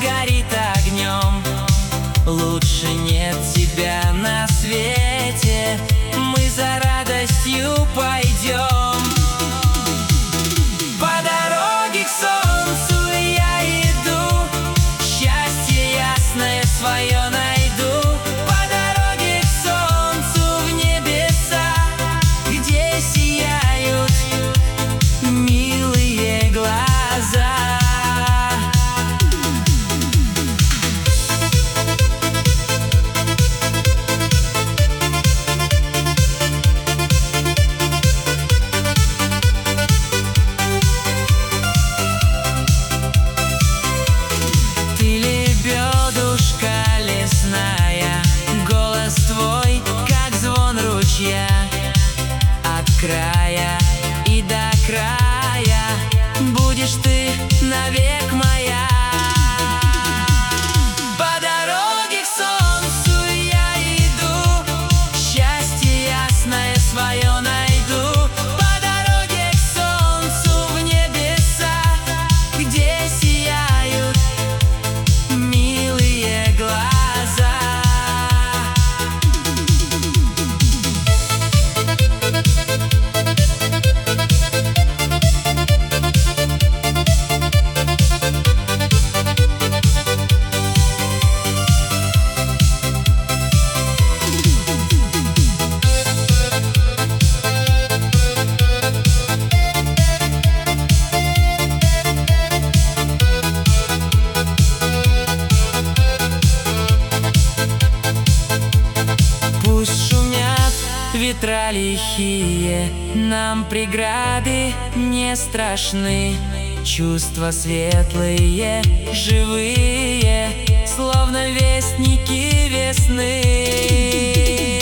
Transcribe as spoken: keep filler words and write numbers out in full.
горит огнем. Лучше нет тебя на свете, мы за радостью пойдем. По дороге к солнцу я иду, счастье ясное свое найду. По дороге к солнцу в небеса, где сияют милые глаза. От края и до края будешь ты навек моя. По дороге к солнцу я иду, счастье ясное свое найду. По дороге к солнцу в небеса, где сияют милые глаза. Ветра лихие, нам преграды не страшны. Чувства светлые, живые, словно вестники весны.